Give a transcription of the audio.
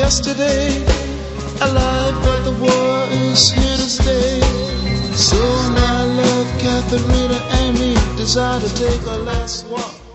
yesterday, alive, but the war is here to stay. So now love, Catherine and me desire to take our last walk.